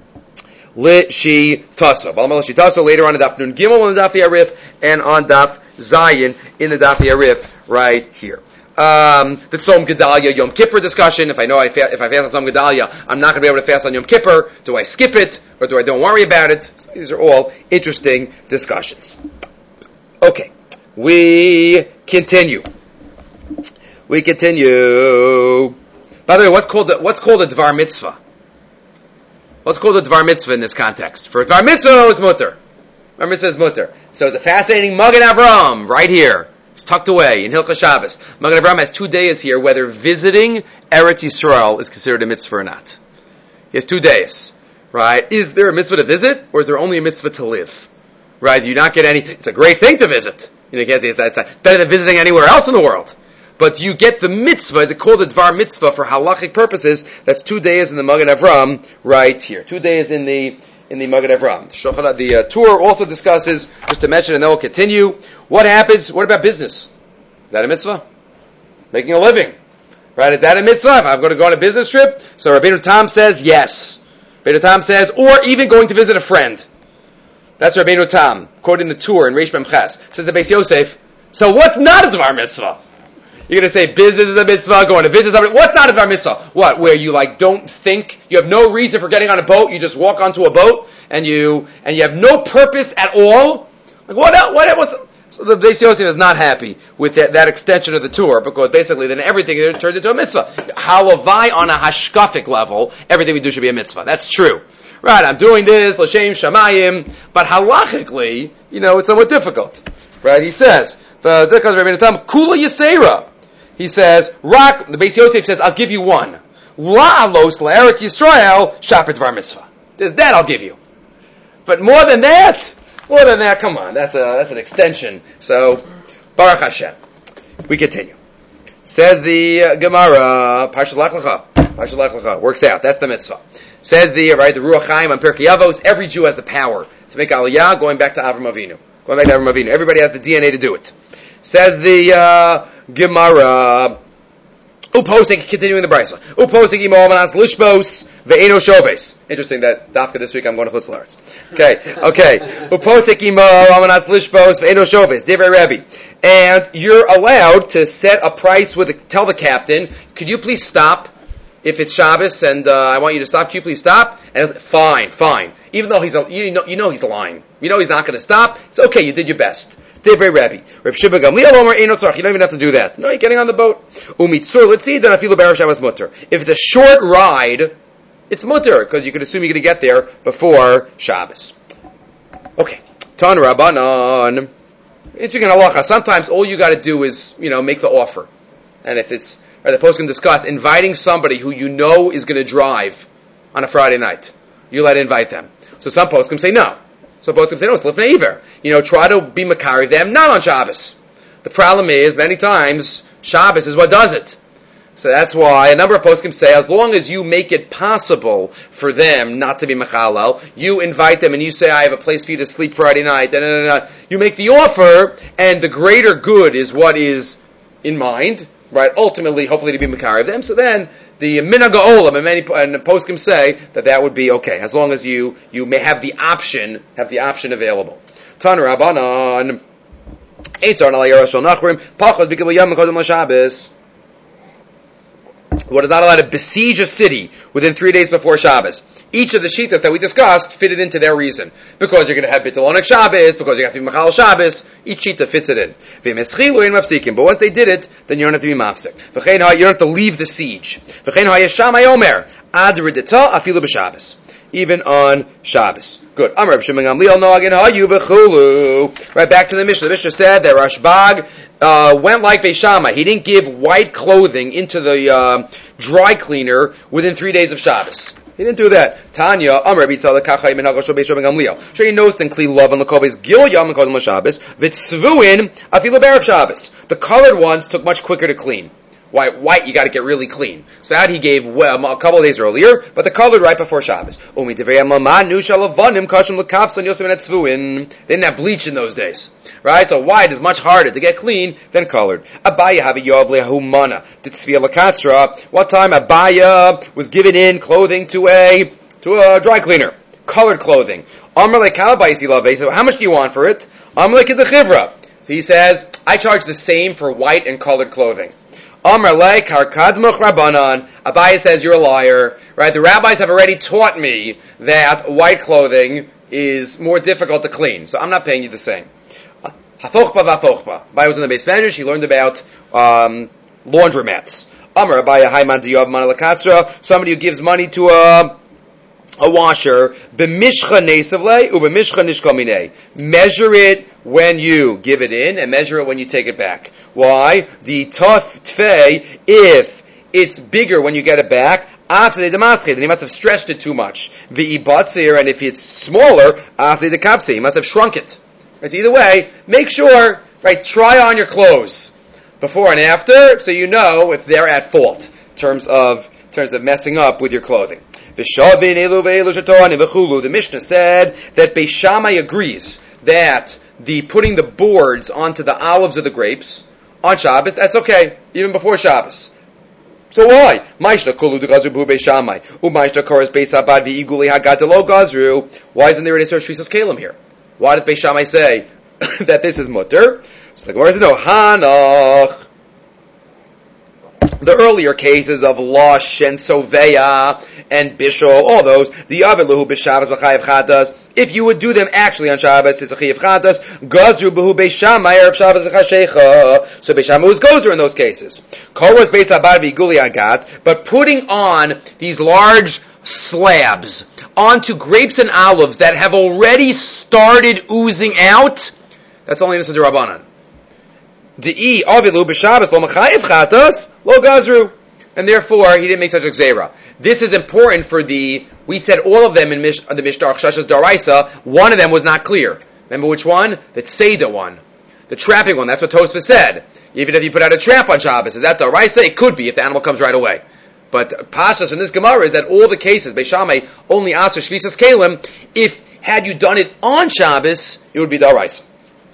L'Shitaso. Baal Hamor L'Shitaso later on in Daf Nun Gimel on the Daf Yarif and on Daf Zayin in the Daf Yarif right here. Um, the Tzom Gedalia Yom Kippur discussion. If I know I fa- if I fast on Tzom Gedalia, I'm not going to be able to fast on Yom Kippur. Do I skip it or do I don't worry about it? So these are all interesting discussions. Okay, we continue. We continue. By the way, what's called the, what's called a Dvar Mitzvah? What's called a Dvar Mitzvah in this context? For a Dvar Mitzvah, it's mutter. Dvar Mitzvah is mutter. So it's a fascinating Magen Avram right here. It's tucked away in Hilchos Shabbos. Magen Avram has two days here whether visiting Eretz Yisrael is considered a mitzvah or not. He has two days, right? Is there a mitzvah to visit, or is there only a mitzvah to live? Right? Do you not get any? It's a great thing to visit. You know, you can't say it's, it's better than visiting anywhere else in the world. But you get the mitzvah, is it called a Dvar Mitzvah for halachic purposes? That's two days in the Magen Avram right here. Two days in the in the Magen Avram. The, Shulchan, the uh, tour also discusses, just to mention, and then we'll continue. What happens? What about business? Is that a mitzvah? Making a living, right? Is that a mitzvah? If I'm going to go on a business trip, so Rabbeinu Tam says yes. Rabbeinu Tam says, or even going to visit a friend. That's Rabbeinu Tam quoting the tour in Reish Mem Ches. Says the Beis Yosef. So what's not a Dvar Mitzvah? You're going to say business is a mitzvah, going to business. What's not a bar mitzvah? What? Where you like don't think, you have no reason for getting on a boat, you just walk onto a boat, and you and you have no purpose at all? Like what else? What else? So the Beis Yosef is not happy with that, that extension of the tour, because basically then everything turns into a mitzvah. Halavai on a hashkafic level, everything we do should be a mitzvah. That's true. Right, I'm doing this, l'shem shamayim, but halachically, you know, it's somewhat difficult. Right, he says, kula yisera. He says, Rak, the Beis Yosef says, I'll give you one. La'alos la'eretz Yisrael, shapet var mitzvah. There's that I'll give you. But more than that, more than that, come on, that's a, that's an extension. So, Baruch Hashem. We continue. Says the uh, Gemara, Parshat Lech Lecha, Parshat Lech Lecha, works out, that's the mitzvah. Says the, right, the Ruach Chaim on Pirkei Avos, every Jew has the power to make Aliyah, going back to Avram Avinu. Going back to Avram Avinu. Everybody has the D N A to do it. Says the uh, Gemara, Uposing, continuing the Brisa. Uposing imo amanas lishbos ve'eno shobes. Interesting that Dafka this week I'm going to Chutz La'aretz. Okay, okay. Uposing imo amanas lishbos ve'eno shobes. Divrei Rebbe. And you're allowed to set a price with, a, tell the captain, could you please stop? If it's Shabbos and uh, I want you to stop, can you please stop? And it's, fine, fine. Even though he's, a, you know, you know he's lying. You know he's not going to stop. It's okay, you did your best. Divrei Rebbe. Reb Shimon Gamliel Omer Eino Tzarich. You don't even have to do that. No, you're getting on the boat. Umitzur Litzi then afilu b'erev Shabbos mutter. If it's a short ride, it's mutter because you can assume you're going to get there before Shabbos. Okay. Tan Rabbanan. Interesting halacha. Sometimes all you got to do is, you know, make the offer, and if it's Right, the post can discuss inviting somebody who you know is going to drive on a Friday night. You let invite them. So some posts can say no. Some posts can say no, it's lifnei iver. You know, try to be makari them, not on Shabbos. The problem is, many times, Shabbos is what does it. So that's why a number of posts can say, as long as you make it possible for them not to be mechalel, you invite them and you say, I have a place for you to sleep Friday night, and, and, and, you make the offer, and the greater good is what is in mind. Right, ultimately, hopefully to be makari of them. So then, the minhag ha'olam and many and the poskim say that that would be okay, as long as you you may have the option, have the option available. Tan Rabbanan, Eitzar Nalayar Shal Nachrim, Pachos B'Kibbul Yom Kodem LaShabbos. One is not allowed to besiege a city within three days before Shabbos. Each of the shittas that we discussed fitted into their reason. Because you're going to have Bittul Onek Shabbos, because you have to be Machal Shabbos, each shitta fits it in. But once they did it, then you don't have to be mafsik. You don't have to leave the siege. Even on Shabbos. Good. Right, back to the Mishnah. The Mishnah said that Rashbag uh, went like Beis Shammai. He didn't give white clothing into the uh, dry cleaner within three days of Shabbos. He didn't do that. Tanya, Amr Bitzal Kachai Min Hagashol Beis Shammai Gamliel. Sure, he knows then Kli Love and Lakobes Gil Yom and Kodem Shabbos. Vitzvuin Afilu Berev Shabbos. The colored ones took much quicker to clean. White, white, you got to get really clean. So that he gave well, a couple of days earlier, but the colored right before Shabbos. They didn't have bleach in those days, right? So white is much harder to get clean than colored. What time Abaya was given in clothing to a to a dry cleaner, colored clothing. So how much do you want for it? So he says, I charge the same for white and colored clothing. Amar Karkadmuch Rabbanan. Abaye says you're a liar, right? The rabbis have already taught me that white clothing is more difficult to clean, so I'm not paying you the same. Hafochpa vafochpa. Abaye was in the base Spanish. He learned about um, laundromats. Amar Abaye Hayman Diyav Manalakatsra. Somebody who gives money to a a washer. B'mishcha nesavle u'b'mishcha nishkamine. Measure it when you give it in, and measure it when you take it back. Why? The tough tfei, if it's bigger when you get it back, after the demaske, then he must have stretched it too much. V'ibatzir, and if it's smaller, after the kapse, he must have shrunk it. Right, so either way, make sure, right, try on your clothes before and after, so you know if they're at fault in terms of in terms of messing up with your clothing. The Mishnah said that Beis Shammai agrees that the putting the boards onto the olives of the grapes on Shabbos, that's okay, even before Shabbos. So why? Why isn't there an Isser Shvisas Kalim here? Why does Beis Shammai say that this is mutter? So the Gemara says, no, Hanach. the earlier cases of Lush and Soveya and Bishol, all those, the Aviluhu B'Shabbos V'chayev Chatas, if you would do them actually on Shabbos, it's a Chayev Chatas, Gazru B'hu Beishamai Erev Shabbos V'chashecha, so Beishamai was Gozer in those cases. Kol was Beis Abad V'Iguli Agat, but putting on these large slabs onto grapes and olives that have already started oozing out, that's only Nisa D'Rabbanan. De'i avilu b'Shabbos lo mechayev chatas lo gazru, and therefore he didn't make such a gzeira. This is important for the. We said all of them in Mish, the Mishnah Chashas Daraisa. One of them was not clear. Remember which one? The Tzeda one, the trapping one. That's what Tosfos said. Even if you put out a trap on Shabbos, is that Daraisa? It could be if the animal comes right away. But Pashas in this Gemara is that all the cases Beis Shammai only asked for Shvisas Kalim. If had you done it on Shabbos, it would be Daraisa.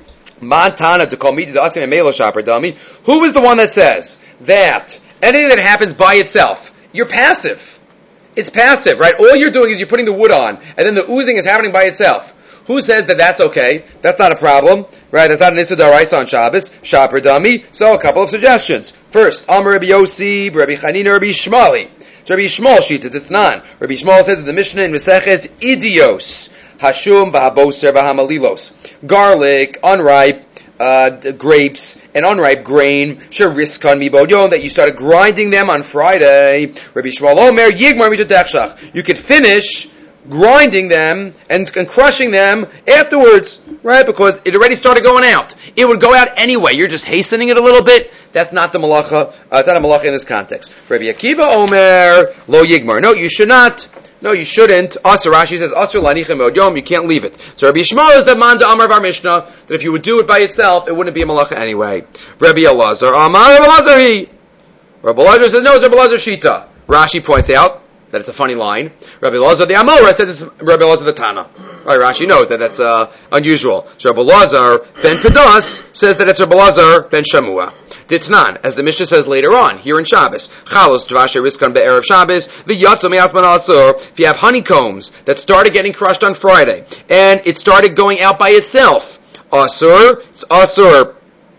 Montana to call me the Asim and Mela Shopper dummy. Who is the one that says that anything that happens by itself, you're passive? It's passive, right? All you're doing is you're putting the wood on, and then the oozing is happening by itself. Who says that that's okay? That's not a problem, right? That's not an Issa D'Oraisa on Shabbos. Shopper dummy. So a couple of suggestions. First, Amar Rabbi Yossi, Rabbi Chanina, Rabbi Shmali. So Rabbi Shmuel Shita Tznan. Rabbi Shmuel says in the Mishnah in Meseches Idios. Hashum v'haboser v'hamalilos. Garlic, unripe uh, grapes, and unripe grain. Sheriskan mibodyon, that you started grinding them on Friday. Rabbi Shmuel Omer yigmar mitadechshach. You could finish grinding them and, and crushing them afterwards, right? Because it already started going out. It would go out anyway. You're just hastening it a little bit. That's not the malacha. Uh, that's not a malacha in this context. Rabbi Akiva Omer lo yigmar. No, you should not. No, you shouldn't. Asur, Rashi says, Asur lanichem od yom, you can't leave it. So Rabbi Yishmael is the man to Amar of our Mishnah, that if you would do it by itself, it wouldn't be a malacha anyway. Rabbi Elazar, Amar Rabbi Elazar he. Rabbi Elazar says, no, it's Rabbi Elazar Shita. Rashi points out that it's a funny line. Rabbi Elazar the Amora says it's Rabbi Elazar the Tana. Right, Rashi knows that that's uh, unusual. So Rabbi Elazar ben Pedas says that it's Rabbi Elazar ben Shamua. Ditnan, as the Mishnah says later on, here in Shabbos. Chalos dvash riskan be'erev Shabbos, v'yatzo me'atzman asur. If you have honeycombs that started getting crushed on Friday, and it started going out by itself, asur, it's asur.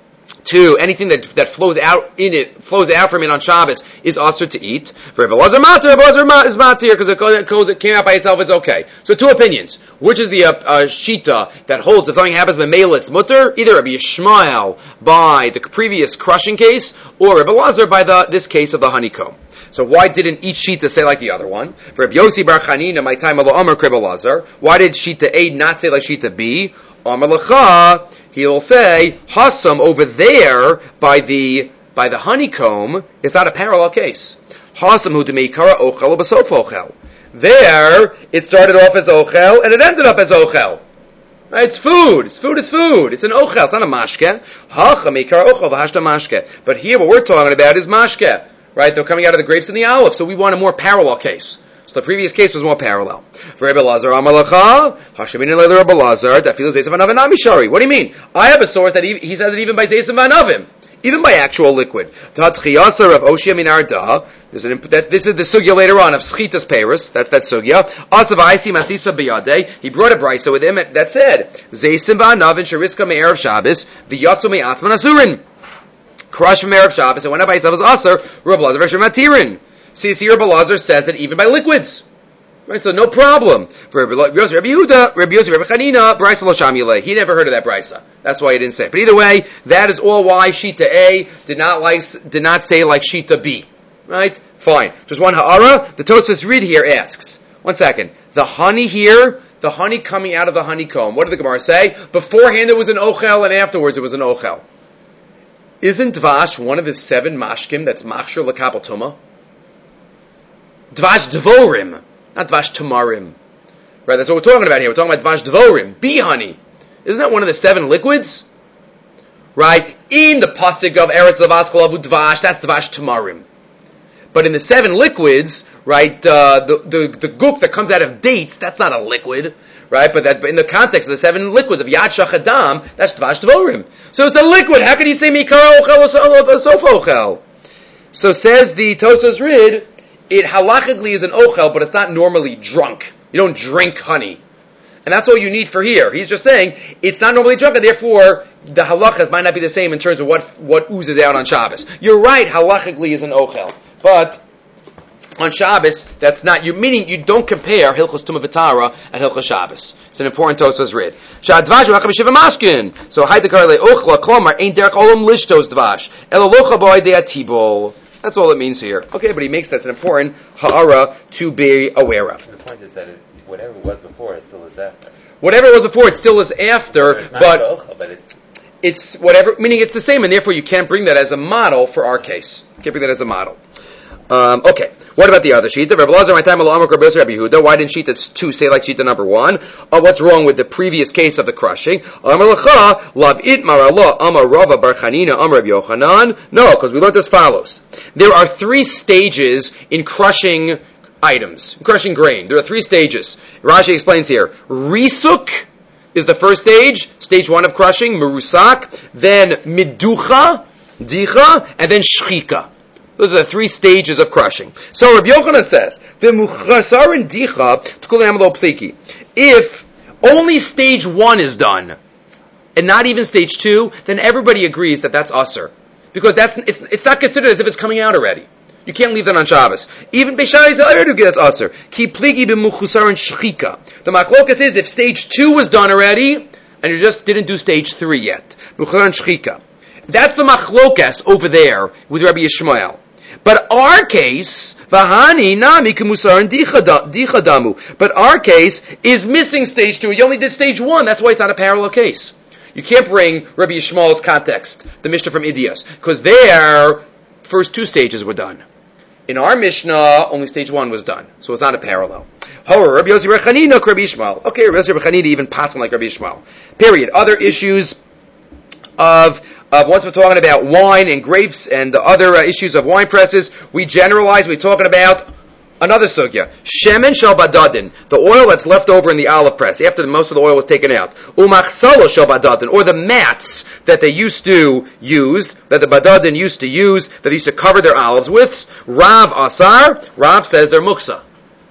Two, anything that that flows out in it, flows out from it on Shabbos is asur to eat. For Rabbi Elazar matir, Rabbi Elazar is matir, because it came out by itself, it's okay. So two opinions. Which is the uh, uh, shita that holds if something happens by male, it's mutter? Either Rabbi Yishmael by the previous crushing case, or Rabbi Elazar by the this case of the honeycomb. So why didn't each shita say like the other one? For Rabbi Yossi bar Chanina, my time alo Amar Rabbi Elazar. Why did shita A not say like shita B? Amar Lecha. He'll say hasam over there by the by the honeycomb. It's not a parallel case. Hasam hu demeikara ochel b'sof ochel. There, it started off as ochel, and it ended up as ochel. Right? It's food. It's food is food. It's an ochel. It's not a mashke. Hacha meikar ochel v'hashta mashke. But here, what we're talking about is mashke. Right? They're coming out of the grapes and the olive. So we want a more parallel case. So the previous case was more parallel. For Rabbi Elazar, Amalacha, Hashemin and Rabbi Elazar, that feels Zaysim Vanavim Shari. What do you mean? I have a source that he, he says it even by Zaysim Vanavim. Even by actual liquid. This is the sugya later on of Schitas Paris. That's that sugya. He brought a brisa with him that said, Zaysim Vanavim Shariska Me'er of Shabbos, V'yatzu Me'atzman Asurin. Crush from Erev Shabbos, and when by itself is Asur, Rabbi Elazar V'Shem Matirin. See, see, Rabbi Elazar says that even by liquids. Right, so no problem. For Rabbi Yehuda, Rabbi Yossi, Rabbi Chanina, Brisa lo sham yilei. He never heard of that Brisa. That's why he didn't say it. But either way, that is all why Shita A did not like, did not say like Shita B. Right? Fine. Just one ha'ara. The Tosfos Reed here asks, one second, the honey here, the honey coming out of the honeycomb, what did the Gemara say? Beforehand it was an ochel, and afterwards it was an ochel. Isn't Dvash one of the seven mashkim that's machshir l'kabel tumah? Dvash Dvorim, not Dvash Tamarim. Right, that's what we're talking about here. We're talking about Dvash Dvorim, bee honey. Isn't that one of the seven liquids? Right? In the pasuk of Eretz Lavas Chalavu Dvash, that's Dvash Tamarim. But in the seven liquids, right, uh, the, the, the gook that comes out of dates, that's not a liquid. Right? But that, but in the context of the seven liquids of Yad Shachadam, that's Dvash Dvorim. So it's a liquid. How can you say Mikara Ochel or Sof Ochel? So says the Tosfos Rid, it halachically is an ochel, but it's not normally drunk. You don't drink honey. And that's all you need for here. He's just saying it's not normally drunk, and therefore the halachas might not be the same in terms of what what oozes out on Shabbos. You're right, halachically is an ochel, but on Shabbos that's not. You meaning you don't compare Hilchos Tumah V'Tara and Hilchos Shabbos. It's an important Tosfos read. Shadvash v'acham shiva mashkin. So haydekar le'ochla klomar ain't derech olam lishtos dvash elalocha b'oidei atibol. That's all it means here. Okay, but he makes that's an important ha'ara to be aware of.
The point is that it, whatever it was before, it still is after.
Whatever it was before, it still is after,
it's not
but,
ochel, but it's...
it's whatever, meaning it's the same, and therefore you can't bring that as a model for our case. You can't bring that as a model. Um, okay, what about the other sheet? Why didn't sheet two say like sheet number one? Oh, what's wrong with the previous case of the crushing? No, because we learned as follows. There are three stages in crushing items, crushing grain. There are three stages. Rashi explains here. Risuk is the first stage, stage one of crushing, merusak, then miducha, dicha, and then shchika. Those are the three stages of crushing. So Rabbi Yochanan says, "V'muchasarin dicha t'kulam lo pliki." If only stage one is done, and not even stage two, then everybody agrees that that's usher, because that's it's, it's not considered as if it's coming out already. You can't leave that on Shabbos. Even Beishai is already gets usher. Ki pligi b'muchasarin shchika. The machlokas is if stage two was done already, and you just didn't do stage three yet. Muchasarin shchika. That's the machlokas over there with Rabbi Yishmael. But our case, v'hani nami k'musar and dichadamu. But our case is missing stage two. You only did stage one. That's why it's not a parallel case. You can't bring Rabbi Yishmael's context, the Mishnah from Idias, because their first two stages were done. In our Mishnah, only stage one was done, so it's not a parallel. However, Rabbi Yossi Bar Chanina, Rabbi Yishmael. Okay, Rabbi Yossi Bar Chanina even passing like Rabbi Yishmael. Period. Other issues of Uh, once we're talking about wine and grapes and the other uh, issues of wine presses, we generalize, we're talking about another sugya. Shemen shel badadin, the oil that's left over in the olive press after the, most of the oil was taken out. Umachsalo shel badadin, or the mats that they used to use, that the badadin used to use, that they used to cover their olives with. Rav Asar, Rav says they're muksa.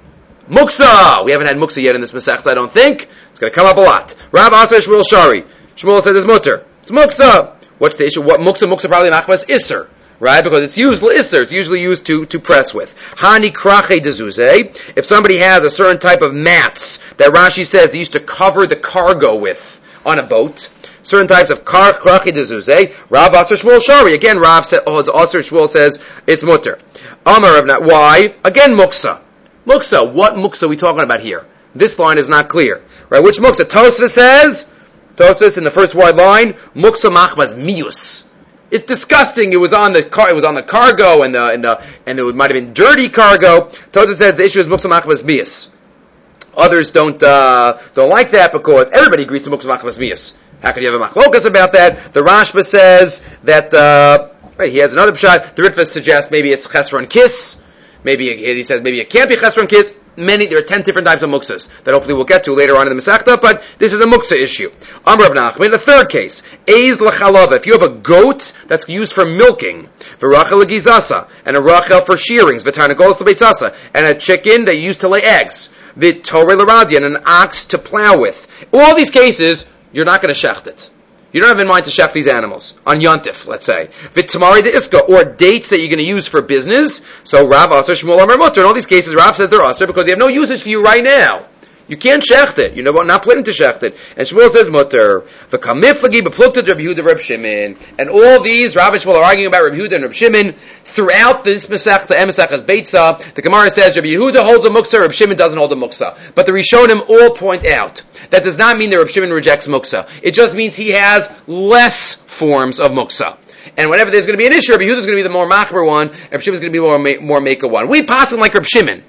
Muksa! We haven't had muksa yet in this Masechta, I don't think. It's going to come up a lot. Rav Asar Shmuel Shari. Shmuel says it's mutter. It's muksa. What's the issue? What muksa muksa probably machmas isser, right? Because it's used isser. It's usually used to to press with. Hani krache dezuze. If somebody has a certain type of mats that Rashi says they used to cover the cargo with on a boat, certain types of kar krache dezuze. Rav Asar Shmuel Shari. Again, Rav said, oh, it's Asar Shmuel says it's mutter. Amar Rav Nat. Why? Again, muksa. Muksa. What muksa are we talking about here? This line is not clear, right? Which muksa? Tosfos says. Tosfos in the first wide line, muksa machmas mius. It's disgusting. It was on the car. It was on the cargo, and the and the and it might have been dirty cargo. Tosfos says the issue is muksa machmas mius. Others don't uh, don't like that because everybody agrees to muksa machmas mius. How could you have a machlokas about that? The Rashba says that uh, right. He has another pshat. The Ritva suggests maybe it's chesron kiss. Maybe he says maybe it can't be chesron kiss. Many, there are ten different types of muksas that hopefully we'll get to later on in the Masechta, but this is a muksa issue. Amr of Nachman, the third case, Eiz l'chalava, if you have a goat that's used for milking, v'rachel l'gizasa, and a rachel for shearings, v'tarnagolos l'beitzasa, and a chicken that you use to lay eggs, v'torei l'radian, and an ox to plow with. All these cases, you're not going to shecht it. You don't have in mind to chef these animals on Yontif, let's say. V'tamari de iska, or dates that you're going to use for business. So Rav Asar Shmuel Amar Mutter. In all these cases, Rav says they're Asar because they have no usage for you right now. You can't shecht it. You're not planning to shecht it. And Shmuel says Mutter. V'kamiflagi b'plukta Rabbi Yehuda Reb Shimon. And all these, Rav and Shmuel are arguing about Rabbi Yehuda and Reb Shimon throughout this Masechta, Emasechas Beitza. The Gemara says Rabbi Yehuda holds a muksa, Reb Shimon doesn't hold a muksa. But the Rishonim all point out that does not mean that Reb Shimon rejects muksa. It just means he has less forms of muksa. And whenever there's going to be an issue, Rabbi Yehuda is going to be the more machmer one, and Reb Shimon is going to be more more maker one. We pass it like Reb Shimon.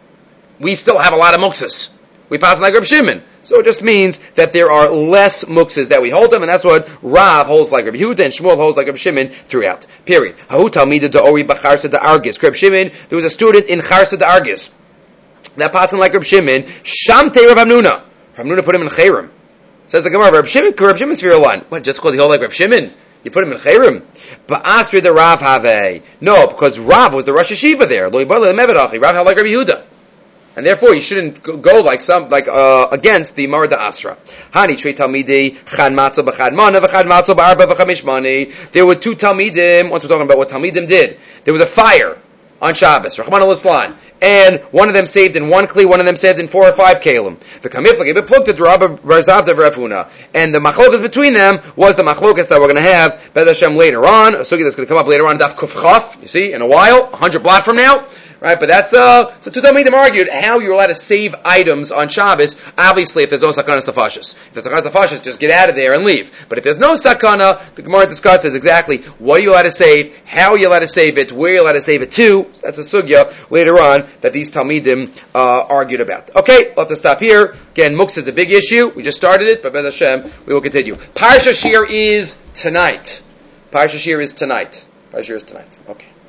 We still have a lot of muksas. We pass it like Reb Shimon. So it just means that there are less muksas that we hold them, and that's what Rav holds like Rabbi Yehuda and Shmuel holds like Reb Shimon throughout. Period. Hahu talmida da'ori b'charsa da'argis. Reb Shimon, there was a student in Charsa da'argis. That passing like Reb Shimon, Shamtei Reb Hamnuna. Reb Hamnuna put him in Chayrim. Says the Gemara, Reb Shimon, Reb Shimon's for one. What, just because he hold like Reb Shimon? You put him in Chayrim? But Asri the Rav have. No, because Rav was the Rosh Hashiva there. Lo yibal le'mevedachi. Rav held like Rabbi Yehuda. and therefore you shouldn't go like some like uh, against the Marad Asra. Hani trei talmidei chad matzah b'chad mana v'chad matzah b'arba v'chamish mani. There were two talmidim. Once we're talking about what talmidim did, there was a fire on Shabbos, Rahman al-Islan, and one of them saved in one kli, one of them saved in four or five kalim. The kamiflagi beplukta d'Rabba Barzavda v'Rafuna, and the machlokas between them was the machlokas that we're going to have B'ez Hashem later on, a sugi that's going to come up later on, Daf Kuf Chaf, you see, in a while, a hundred blot from now. Right, but that's, uh, so two Talmidim argued how you're allowed to save items on Shabbos, obviously if there's no sakana safashis. If there's sakana safashis, just get out of there and leave. But if there's no sakana, the Gemara discusses exactly what are you allowed to save, how are you allowed to save it, where are you allowed to save it to. So that's a sugya later on that these Talmidim, uh, argued about. Okay, we'll have to stop here. Again, Muksa is a big issue. We just started it, but B'ez Hashem, we will continue. Parsha Shir is tonight. Parsha Shir is tonight. Parsha Shir is tonight. Okay.